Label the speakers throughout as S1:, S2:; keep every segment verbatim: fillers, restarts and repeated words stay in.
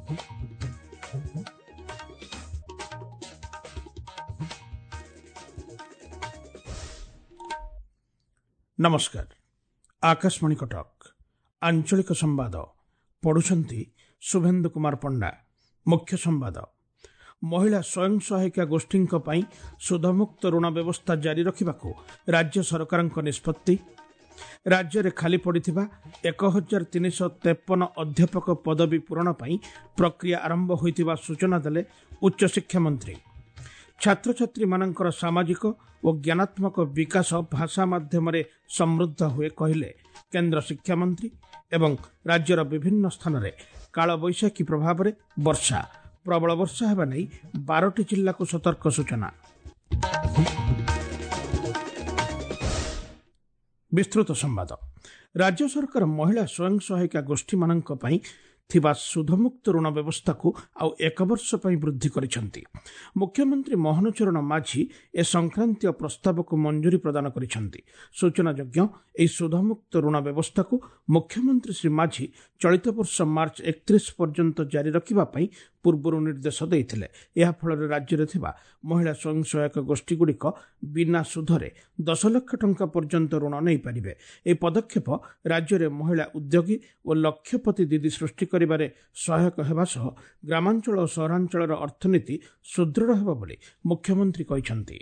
S1: नमस्कार। आकाशवाणी कटक आंचलिक संवाद पढ़ुछंती शुभेन्दु कुमार पंडा। मुख्य संवाद। महिला स्वयं सहायिका गोष्ठी सुधमुक्त ऋण व्यवस्था जारी रखा राज्य सरकार निष्पत्ति। राज्य में खाली पड़ा एक हजार तीन सौ तेपन अध्यापक पदवी पूरण प्रक्रिया आरंभ होइतिबा सूचना देले उच्च शिक्षा मंत्री। छात्र छात्री मानकर सामाजिक और ज्ञानात्मक विकास भाषा माध्यम समृद्ध हुए कहले केंद्र शिक्षा मंत्री। एवं राज्यर विभिन्न स्थान में काल बैशाखी प्रभाव में वर्षा प्रबल वर्षा होगा नहीं बारह जिला को सतर्क सूचना। विस्तृत संवाद। राज्य सरकार महिला स्वयं सहायिका गोष्ठी मानक पई थिबा सुधमुक्त ऋण व्यवस्था को आउ एक वर्ष पई वृद्धि करिसेंती। मुख्यमंत्री मोहन चरण माझी ए संक्रांतीय प्रस्ताव को मंजूरी प्रदान करिसेंती। सूचनायोग्य एही सुधमुक्त ऋण व्यवस्था को मुख्यमंत्री श्री माझी चलित वर्ष मार्च एकतीस पर्यंत जारी रखिबा पई पूर्व निर्देश देइथिले। एहा फଳରେ राज्ୟରେ ଥିବା महिला स्वयं सहायक गोष्ठी गुड़िक बिना सुधरे दस लाख टंका पर्यंत ऋण नहीं पारिबे। ए पदक्षेप राज्य में महिला उद्योगी और लक्षपति दीदी सृष्टि करिबारे सहायक हेबा सह ग्रामांचल और सहरांचल अर्थनीति सुदृढ़ हेबो बोली मुख्यमंत्री कहिसेंती।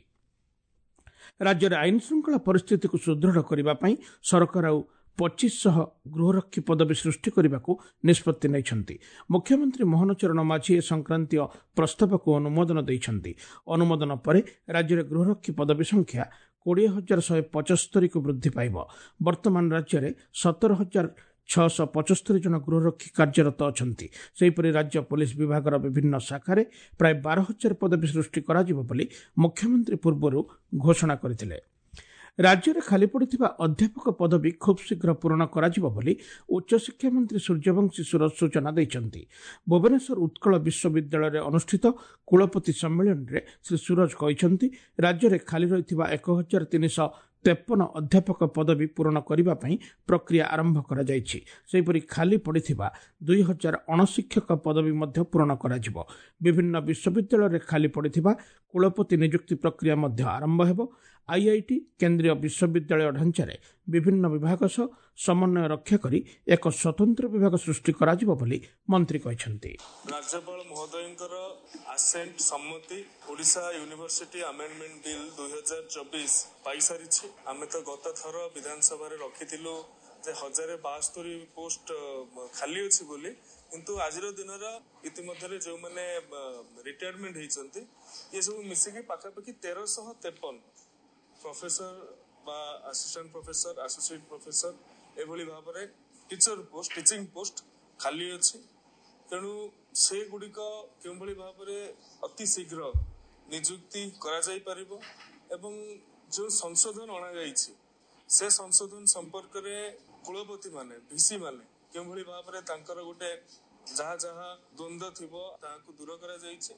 S1: राज्य में आईन श्रृंखला परिस्थिति को सुदृढ़ करने पई सरकार आउ पच्चीस शह गृहरक्षी पदवी सृष्टि करने को निष्पत्ति नहीं। मुख्यमंत्री मोहन चरण माझी ए संक्रांतीय प्रस्ताव को अनुमोदन देइछंती। अनुमोदन पर राज्य में गृहरक्षी पदवी संख्या कोड़े हजार शहे पचस्तरी को वृद्धि पाइब। वर्तमान राज्य में सतर हजार छःश पचस्तरी जन गृहरक्षी कार्यरत अछंती। सेहीपरि राज्य पुलिस विभाग विभिन्न शाखारे प्राय बारह हजार पदवी सृष्टि कराजिब बोली मुख्यमंत्री पूर्व घोषणा करथिले। राज्य में खाली पड़ा अध्यापक पदवी खूब शीघ्र पूरण कराजिब बोली उच्च शिक्षा मंत्री सूर्यवंशी सूरज सूचना देइछंती। भुवनेश्वर उत्कल विश्वविद्यालय अनुष्ठित कुलपति सम्मेलन में श्री सूरज कहिसेंती राज्य में खाली रहिथिबा एक हजार तीन सौ तेपन अध्यापक पदवी पूरण करने पई प्रक्रिया आरंभ करा जायछि। सेहीपरि खाली पड़िथिबा दुई हजार अणशिक्षक पदवी मध्य पूरण कराजिब। विभिन्न विश्वविद्यालय खाली पड़िथिबा कुलपति नियुक्ति प्रक्रिया मध्य आरंभ हेबो। आईआईटी केंद्रीय विश्वविद्यालय ढांचारे विभिन्न विभाग सह समन्वय रक्षा करी एक स्वतंत्र विभाग सृष्टि कराजिब बोली मंत्री कहिसेंती।
S2: राज्यपाल महोदयंकर आसेंट सम्मति ओडिशा यूनिवर्सिटी अमेंडमेंट बिल दो हजार चौबीस पाई सारिछि। आमे तो गत थर विधानसभा रे रखिथिलु जे हजार बास्तरी पोस्ट खाली अछि बोली, किंतु आजिर दिन इतिमध्य जो मैंने रिटायरमेंट होती ये सब मिसिकी पाखापाखि तेरह सौ तेपन प्रोफेसर बा असिस्टेंट प्रोफेसर एसोसिएट प्रोफेसर एभली भाव में टीचर पोस्ट टीचिंग पोस्ट खाली अच्छी। तेणु से गुड़िक के भाव में अति शीघ्र नियुक्ति करा जाई परिबो एवं जो संशोधन अणा जाइछि से संशोधन संपर्क में कुलपति माने भिसी माने के भाव में तांकर गोटे जहाँ जहाँ द्वंद्व थिबो ताहाकु दूर करा जाइछि।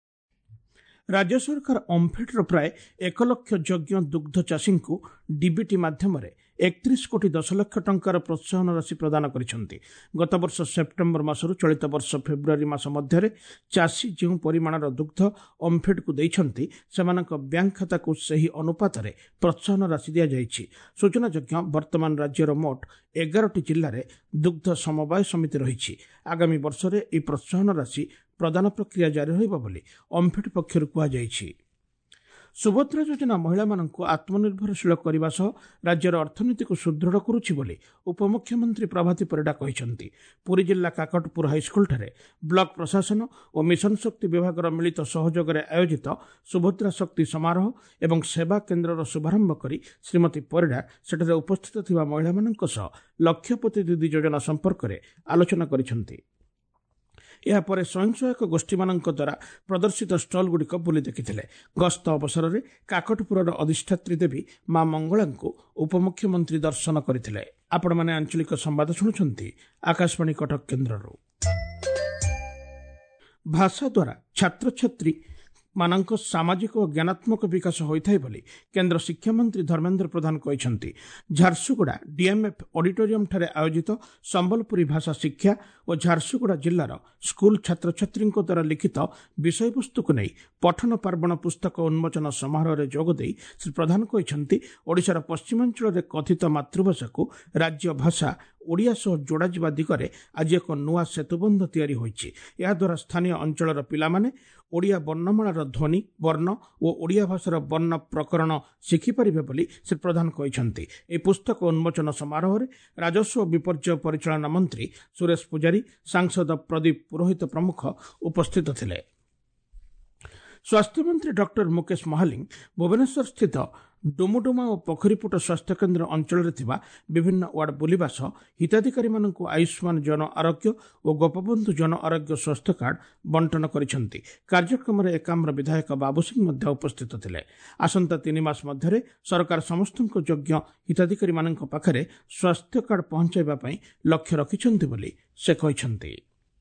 S1: राज्य सरकार ओमफेड्र प्राय एक लक्ष यज्ञ दुग्ध चाषी को डीबीटी माध्यम एकतीस कोटी दस लाख टंकार प्रोत्साहन राशि प्रदान करिसेंती। गत वर्ष सेप्टेम्बर मासरू चलित वर्ष फेब्रुआरी मास मध्य चाषी जो परिमाणर दुग्ध ओमफेड को देइछंती सेमानक बैंक खाता को सही अनुपात रे प्रोत्साहन राशि दिया जाइछि। सूचनायोग्य वर्तमान राज्यर मोट एगारटी जिल्ला रे दुग्ध समवाय समिति रहिछि। आगामी वर्ष रे ई प्रोत्साहन राशि प्रदान प्रक्रिया जारी रहिबा बोली ओमफेड पक्षरु कुहा जाइछि। सुभद्रा योजना महिला मानक आत्मनिर्भरशील करने सह राज्यर अर्थनीति को सुदृढ़ करुछि बोली उपमुख्यमंत्री प्रभाती परिडा कहिसेंती। पुरी जिला काकटपुर हाईस्कुल ठारे ब्लॉक प्रशासन और मिशन शक्ति विभाग मिलित सहयोग में आयोजित सुभद्रा शक्ति समारोह एवं सेवा केन्द्र शुभारंभ करी श्रीमती परिडा सेठारे उपस्थित थिबा महिला मानक सह लक्षपति दीदी योजना संपर्क में आलोचना करिसेंती। यापर स्वयं सहायक गोष्ठी मानक द्वारा प्रदर्शित स्टल गुड़िक बुली देखिथिले। गस्त अवसर में काकटपुर अधिष्ठात्री देवी मां मंगला को उपमुख्यमंत्री दर्शन करथिले। आपण माने आंचलिक संवाद शुणुछंती आकाशवाणी कटक केन्द्ररू। भाषा द्वारा छात्र छात्री ମାନଙ୍କର ସାମାଜିକ ଓ ଜ୍ଞାନାତ୍ମକ ବିକାଶ ହୋଇଥାଏ ବୋଲି କେନ୍ଦ୍ର ଶିକ୍ଷାମନ୍ତ୍ରୀ ଧର୍ମେନ୍ଦ୍ର ପ୍ରଧାନ କହିଛନ୍ତି। ଝାରସୁଗୁଡ଼ା ଡିଏମ୍ଏଫ୍ ଅଡିଟୋରିୟମ୍ଠାରେ ଆୟୋଜିତ ସମ୍ବଲପୁରୀ ଭାଷା ଶିକ୍ଷା ଓ ଝାରସୁଗୁଡ଼ା ଜିଲ୍ଲାର ସ୍କୁଲ ଛାତ୍ରଛାତ୍ରୀଙ୍କ ଦ୍ୱାରା ଲିଖିତ ବିଷୟବସ୍ତୁକୁ ନେଇ ପଠନ ପାର୍ବଣ ପୁସ୍ତକ ଉନ୍ମୋଚନ ସମାରୋହରେ ଯୋଗଦେଇ ଶ୍ରୀ ପ୍ରଧାନ କହିଛନ୍ତି, ଓଡ଼ିଶାର ପଶ୍ଚିମାଞ୍ଚଳରେ କଥିତ ମାତୃଭାଷାକୁ ରାଜ୍ୟ ଭାଷା ଓଡ଼ିଆ ସହ ଯୋଡ଼ାଯିବା ଦିଗରେ ଆଜି ଏକ ନୂଆ ସେତୁବନ୍ଧ ତିଆରି ହୋଇଛି। ଏହାଦ୍ୱାରା ସ୍ଥାନୀୟ ଅଞ୍ଚଳର ପିଲାମାନେ ଓଡ଼ିଆ ବର୍ଣ୍ଣମାଳାର ଧ୍ୱନି, ବର୍ଣ୍ଣ ଓ ଓଡ଼ିଆ ଭାଷାର ବର୍ଣ୍ଣ ପ୍ରକରଣ ଶିଖିପାରିବେ ବୋଲି ଶ୍ରୀ ପ୍ରଧାନ କହିଛନ୍ତି। ଏହି ପୁସ୍ତକ ଉନ୍ମୋଚନ ସମାରୋହରେ ରାଜସ୍ୱ ଓ ବିପର୍ଯ୍ୟୟ ପରିଚାଳନା ମନ୍ତ୍ରୀ ସୁରେଶ ପୂଜାରୀ, ସାଂସଦ ପ୍ରଦୀପ ପୁରୋହିତ ପ୍ରମୁଖ ଉପସ୍ଥିତ ଥିଲେ। ସ୍ୱାସ୍ଥ୍ୟମନ୍ତ୍ରୀ ଡକ୍ଟର ମୁକେଶ ମହାଲିଂ ଭୁବନେଶ୍ୱରସ୍ଥିତ ଡୁମୁଡୁମା ଓ ପୋଖରୀପୁଟ ସ୍ୱାସ୍ଥ୍ୟକେନ୍ଦ୍ର ଅଞ୍ଚଳରେ ଥିବା ବିଭିନ୍ନ ୱାର୍ଡ ବୁଲିବା ସହ ହିତାଧିକାରୀମାନଙ୍କୁ ଆୟୁଷ୍ମାନ ଜନ ଆରୋଗ୍ୟ ଓ ଗୋପବନ୍ଧୁ ଜନ ଆରୋଗ୍ୟ ସ୍ୱାସ୍ଥ୍ୟ କାର୍ଡ ବଣ୍ଟନ କରିଛନ୍ତି। କାର୍ଯ୍ୟକ୍ରମରେ ଏକାମ୍ର ବିଧାୟକ ବାବୁ ସିଂ ମଧ୍ୟ ଉପସ୍ଥିତ ଥିଲେ। ଆସନ୍ତା ତିନି ମାସ ମଧ୍ୟରେ ସରକାର ସମସ୍ତଙ୍କ ଯୋଗ୍ୟ ହିତାଧିକାରୀମାନଙ୍କ ପାଖରେ ସ୍ୱାସ୍ଥ୍ୟ କାର୍ଡ ପହଞ୍ଚାଇବା ପାଇଁ ଲକ୍ଷ୍ୟ ରଖିଛନ୍ତି ବୋଲି ସେ କହିଛନ୍ତି।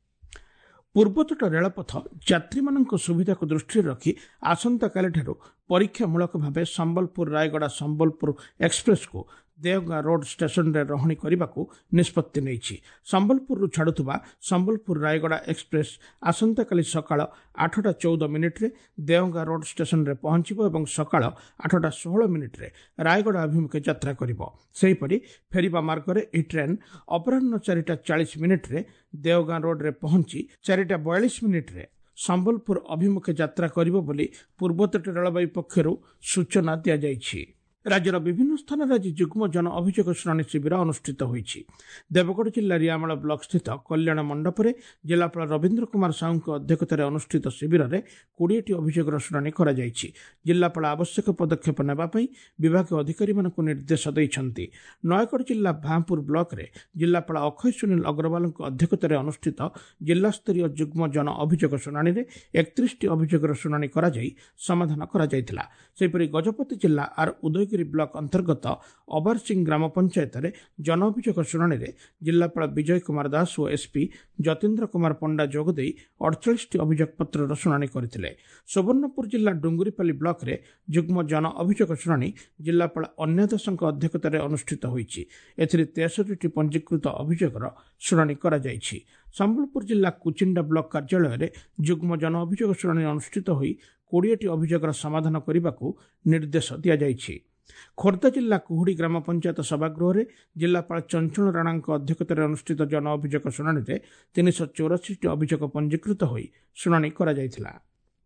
S1: ପୂର୍ବତଟ ରେଳପଥ ଯାତ୍ରୀମାନଙ୍କ ସୁବିଧାକୁ ଦୃଷ୍ଟିରେ ରଖି ଆସନ୍ତାକାଲିଠାରୁ ପରୀକ୍ଷାମୂଳକ ଭାବେ ସମ୍ବଲପୁର ରାୟଗଡ଼ା ସମ୍ବଲପୁର ଏକ୍ସପ୍ରେସ୍କୁ ଦେଓଗାଁ ରୋଡ୍ ଷ୍ଟେସନରେ ରହଣି କରିବାକୁ ନିଷ୍ପତ୍ତି ନେଇଛି। ସମ୍ବଲପୁରରୁ ଛାଡୁଥିବା ସମ୍ବଲପୁର ରାୟଗଡ଼ା ଏକ୍ସପ୍ରେସ୍ ଆସନ୍ତାକାଲି ସକାଳ ଆଠଟା ଚଉଦ ମିନିଟ୍ରେ ଦେଓଗାଁ ରୋଡ୍ ଷ୍ଟେସନରେ ପହଞ୍ଚିବ ଏବଂ ସକାଳ ଆଠଟା ଷୋହଳ ମିନିଟ୍ରେ ରାୟଗଡ଼ା ଅଭିମୁଖେ ଯାତ୍ରା କରିବ। ସେହିପରି ଫେରିବା ମାର୍ଗରେ ଏହି ଟ୍ରେନ୍ ଅପରାହ୍ନ ଚାରିଟା ଚାଳିଶ ମିନିଟ୍ରେ ଦେଓଗାଁ ରୋଡ୍ରେ ପହଞ୍ଚି ଚାରିଟା ବୟାଳିଶ ମିନିଟ୍ରେ ସମ୍ବଲପୁର ଅଭିମୁଖେ ଯାତ୍ରା କରିବ ବୋଲି ପୂର୍ବତଟ ରେଳବାଇ ପକ୍ଷରୁ ସୂଚନା ଦିଆଯାଇଛି। ରାଜ୍ୟର ବିଭିନ୍ନ ସ୍ଥାନରେ ଆଜି ଯୁଗ୍ମ ଜନ ଅଭିଯୋଗ ଶୁଣାଣି ଶିବିର ଅନୁଷ୍ଠିତ ହୋଇଛି। ଦେବଗଡ଼ ଜିଲ୍ଲା ରିଆମାଳ ବ୍ଲକସ୍ଥିତ କଲ୍ୟାଣ ମଣ୍ଡପରେ ଜିଲ୍ଲାପାଳ ରବୀନ୍ଦ୍ର କୁମାର ସାହୁଙ୍କ ଅଧ୍ୟକ୍ଷତାରେ ଅନୁଷ୍ଠିତ ଶିବିରରେ କୋଡ଼ିଏଟି ଅଭିଯୋଗର ଶୁଣାଣି କରାଯାଇଛି। ଜିଲ୍ଲାପାଳ ଆବଶ୍ୟକ ପଦକ୍ଷେପ ନେବା ପାଇଁ ବିଭାଗୀୟ ଅଧିକାରୀମାନଙ୍କୁ ନିର୍ଦ୍ଦେଶ ଦେଇଛନ୍ତି। ନୟାଗଡ଼ ଜିଲ୍ଲା ଭାଁପୁର ବ୍ଲକରେ ଜିଲ୍ଲାପାଳ ଅକ୍ଷୟ ସୁନୀଲ ଅଗ୍ରୱାଲଙ୍କ ଅଧ୍ୟକ୍ଷତାରେ ଅନୁଷ୍ଠିତ ଜିଲ୍ଲାସ୍ତରୀୟ ଯୁଗ୍ମ ଜନ ଅଭିଯୋଗ ଶୁଣାଣିରେ ଏକତିରିଶଟି ଅଭିଯୋଗର ଶୁଣାଣି କରାଯାଇ ସମାଧାନ କରାଯାଇଥିଲା। ସେହିପରି ଗଜପତି ଜିଲ୍ଲା ଆର୍ ଉଦୟଗିରି ବ୍ଲକ ଅନ୍ତର୍ଗତ ଅବାରସିଂ ଗ୍ରାମ ପଞ୍ଚାୟତରେ ଜନ ଅଭିଯୋଗ ଶୁଣାଣିରେ ଜିଲ୍ଲାପାଳ ବିଜୟ କୁମାର ଦାସ ଓ ଏସ୍ପି ଯତୀନ୍ଦ୍ର କୁମାର ପଣ୍ଡା ଯୋଗଦେଇ ଅଡ଼ଚାଳିଶଟି ଅଭିଯୋଗ ପତ୍ରର ଶୁଣାଣି କରିଥିଲେ। ସୁବର୍ଣ୍ଣପୁର ଜିଲ୍ଲା ଡୁଙ୍ଗୁରିପାଲି ବ୍ଲକରେ ଯୁଗ୍ମ ଜନ ଅଭିଯୋଗ ଶୁଣାଣି ଜିଲ୍ଲାପାଳ ଅନ୍ୟ ଦାସଙ୍କ ଅଧ୍ୟକ୍ଷତାରେ ଅନୁଷ୍ଠିତ ହୋଇଛି। ଏଥିରେ ତେଷଠିଟି ପଞ୍ଜୀକୃତ ଅଭିଯୋଗର ଶୁଣାଣି କରାଯାଇଛି। ସମ୍ବଲପୁର ଜିଲ୍ଲା କୁଚିଣ୍ଡା ବ୍ଲକ କାର୍ଯ୍ୟାଳୟରେ ଯୁଗ୍ମ ଜନ ଅଭିଯୋଗ ଶୁଣାଣି ଅନୁଷ୍ଠିତ ହୋଇ କୋଡ଼ିଏଟି ଅଭିଯୋଗର ସମାଧାନ କରିବାକୁ ନିର୍ଦ୍ଦେଶ ଦିଆଯାଇଛି। ଖୋର୍ଦ୍ଧା ଜିଲ୍ଲା କୁହୁଡ଼ି ଗ୍ରାମ ପଞ୍ଚାୟତ ସଭାଗୃହରେ ଜିଲ୍ଲାପାଳ ଚଞ୍ଚଳ ରାଣାଙ୍କ ଅଧ୍ୟକ୍ଷତାରେ ଅନୁଷ୍ଠିତ ଜନ ଅଭିଯୋଗ ଶୁଣାଣିରେ ତିନିଶହ ଚଉରାଶୀଟି ଅଭିଯୋଗ ପଞ୍ଜୀକୃତ ହୋଇ ଶୁଣାଣି କରାଯାଇଥିଲା।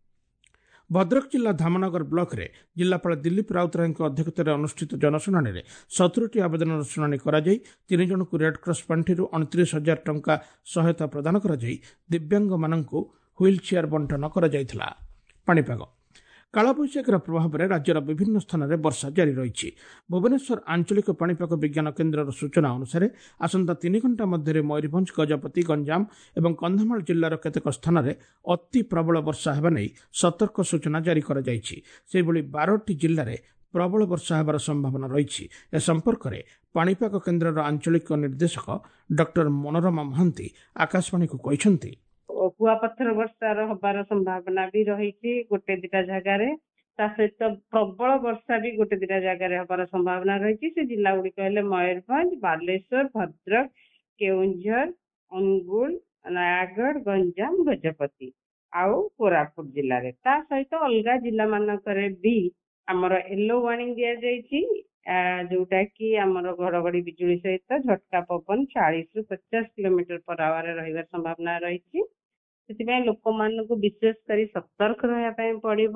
S1: ଭଦ୍ରକ ଜିଲ୍ଲା ଧାମନଗର ବ୍ଲକରେ ଜିଲ୍ଲାପାଳ ଦିଲ୍ଲୀପ ରାଉତରାୟଙ୍କ ଅଧ୍ୟକ୍ଷତାରେ ଅନୁଷ୍ଠିତ ଜନଶୁଣାଣିରେ ସତୁରିଟି ଆବେଦନର ଶୁଣାଣି କରାଯାଇ ତିନି ଜଣଙ୍କୁ ରେଡ୍କ୍ରସ ପାଣ୍ଠିରୁ ଅଣତିରିଶ ହଜାର ଟଙ୍କା ସହାୟତା ପ୍ରଦାନ କରାଯାଇ ଦିବ୍ୟାଙ୍ଗମାନଙ୍କୁ ହୁଇଲ୍ ଚେୟାର ବଣ୍ଟନ କରାଯାଇଥିଲା। ପାଣିପାଗ କାଳବୈଶାଖୀର ପ୍ରଭାବରେ ରାଜ୍ୟର ବିଭିନ୍ନ ସ୍ଥାନରେ ବର୍ଷା ଜାରି ରହିଛି। ଭୁବନେଶ୍ୱର ଆଞ୍ଚଳିକ ପାଣିପାଗ ବିଜ୍ଞାନ କେନ୍ଦ୍ରର ସୂଚନା ଅନୁସାରେ ଆସନ୍ତା ତିନି ଘଣ୍ଟା ମଧ୍ୟରେ ମୟୂରଭଞ୍ଜ, ଗଜପତି, ଗଞ୍ଜାମ ଏବଂ କନ୍ଧମାଳ ଜିଲ୍ଲାର କେତେକ ସ୍ଥାନରେ ଅତି ପ୍ରବଳ ବର୍ଷା ହେବା ନେଇ ସତର୍କ ସୂଚନା ଜାରି କରାଯାଇଛି। ସେହିଭଳି ବାରଟି ଜିଲ୍ଲାରେ ପ୍ରବଳ ବର୍ଷା ହେବାର ସମ୍ଭାବନା ରହିଛି। ଏ ସମ୍ପର୍କରେ ପାଣିପାଗ କେନ୍ଦ୍ରର ଆଞ୍ଚଳିକ ନିର୍ଦ୍ଦେଶକ ଡକ୍ଟର ମନୋରମା ମହାନ୍ତି ଆକାଶବାଣୀକୁ କହିଛନ୍ତି,
S3: କୁଆପଥର ବର୍ଷାର ହବାର ସମ୍ଭାବନା ବି ରହିଛି ଗୋଟେ ଦିଟା ଜାଗାରେ। ତା ସହିତ ପ୍ରବଳ ବର୍ଷା ବି ଗୋଟେ ଦିଟା ଜାଗାରେ ହବାର ସମ୍ଭାବନା ରହିଛି। ସେ ଜିଲ୍ଲା ଗୁଡିକ ହେଲେ ମୟୂରଭଞ୍ଜ, ବାଲେଶ୍ୱର, ଭଦ୍ରକ, କେଉଁଝର, ଅନୁଗୁଳ, ନୟାଗଡ଼, ଗଞ୍ଜାମ, ଗଜପତି ଆଉ କୋରାପୁଟ ଜିଲ୍ଲାରେ। ତା ସହିତ ଅଲଗା ଜିଲ୍ଲା ମାନଙ୍କରେ ବି ଆମର ୟେଲୋ ୱାର୍ଣ୍ଣିଂ ଦିଆଯାଇଛି, ଯୋଉଟା କି ଆମର ଘଡଘଡି ବିଜୁଳି ସହିତ ଝଟକା ପବନ ଚାଳିଶ ରୁ ପଚାଶ କିଲୋମିଟର ପର ଆୱାର ରହିବାର ସମ୍ଭାବନା ରହିଛି। ସେଥିପାଇଁ ଲୋକମାନଙ୍କୁ ବିଶେଷ କରି ସତର୍କ ରହିବା ପାଇଁ ପଡିବ।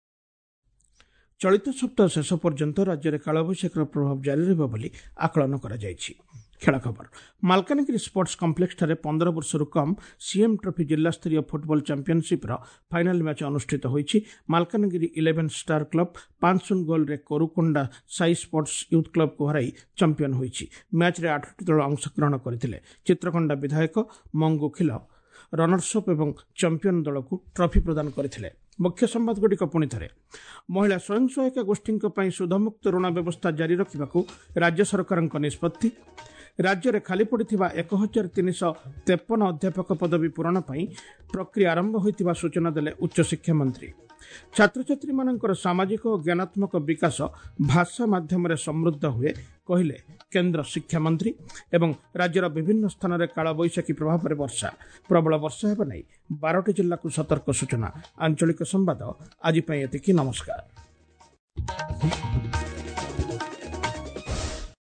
S1: ଚଳିତ ସପ୍ତାହ ଶେଷ ପର୍ଯ୍ୟନ୍ତ ରାଜ୍ୟରେ କାଳବୈଶାଖୀର ପ୍ରଭାବ ଜାରି ରହିବ ବୋଲି ଆକଳନ କରାଯାଇଛି। ଖେଳ ଖବର ମାଲକାନଗିରି ସ୍ପୋର୍ଟସ କମ୍ପ୍ଲେକ୍ସଠାରେ ପନ୍ଦର ବର୍ଷରୁ କମ୍ ସିଏମ୍ ଟ୍ରଫି ଜିଲ୍ଲାସ୍ତରୀୟ ଫୁଟବଲ ଚାମ୍ପିୟନସିପ୍ର ଫାଇନାଲ ମ୍ୟାଚ୍ ଅନୁଷ୍ଠିତ ହୋଇଛି। ମାଲକାନଗିରି ଇଲେଭେନ୍ ଷ୍ଟାର କ୍ଲବ ପାଞ୍ଚ ଶୂନ ଗୋଲ୍ରେ କୋରୁକୋଣ୍ଡା ସାଇ ସ୍ପୋର୍ଟସ ୟୁଥ୍ କ୍ଲବକୁ ହରାଇ ଚାମ୍ପିୟନ ହୋଇଛି। ମ୍ୟାଚ୍ରେ ଆଠଟି ଦଳ ଅଂଶଗ୍ରହଣ କରିଥିଲେ। ଚିତ୍ରକୋଣ୍ଡା ବିଧାୟକ ମଙ୍ଗୁ ଖିଲ ରନର୍ସଅପ୍ ଏବଂ ଚାମ୍ପିୟନ ଦଳକୁ ଟ୍ରଫି ପ୍ରଦାନ କରିଥିଲେ। ମୁଖ୍ୟ ସମ୍ବାଦଗୁଡ଼ିକ ପୁଣି ଥରେ ମହିଳା ସ୍ୱୟଂ ସହାୟିକା ଗୋଷ୍ଠୀଙ୍କ ପାଇଁ ସୁଧମୁକ୍ତ ଋଣ ବ୍ୟବସ୍ଥା ଜାରି ରଖିବାକୁ ରାଜ୍ୟ ସରକାରଙ୍କ ନିଷ୍ପତ୍ତି। ରାଜ୍ୟରେ ଖାଲି ପଡ଼ିଥିବା ଏକ ହଜାର ତିନିଶହ ତେପନ ଅଧ୍ୟାପକ ପଦବୀ ପୂରଣ ପାଇଁ ପ୍ରକ୍ରିୟା ଆରମ୍ଭ ହୋଇଥିବା ସୂଚନା ଦେଲେ ଉଚ୍ଚଶିକ୍ଷାମନ୍ତ୍ରୀ। ଛାତ୍ରଛାତ୍ରୀମାନଙ୍କର ସାମାଜିକ ଓ ଜ୍ଞାନାତ୍ମକ ବିକାଶ ଭାଷା ମାଧ୍ୟମରେ ସମୃଦ୍ଧ ହୁଏ କହିଲେ କେନ୍ଦ୍ର ଶିକ୍ଷାମନ୍ତ୍ରୀ ଏବଂ ରାଜ୍ୟର ବିଭିନ୍ନ ସ୍ଥାନରେ କାଳବୈଶାଖୀ ପ୍ରଭାବରେ ବର୍ଷା ପ୍ରବଳ ବର୍ଷା ହେବା ନେଇ ବାରଟି ଜିଲ୍ଲାକୁ ସତର୍କ ସୂଚନା। ଆଞ୍ଚଳିକ ସମ୍ବାଦ ଆଜି ପାଇଁ ଏତିକି। ନମସ୍କାର।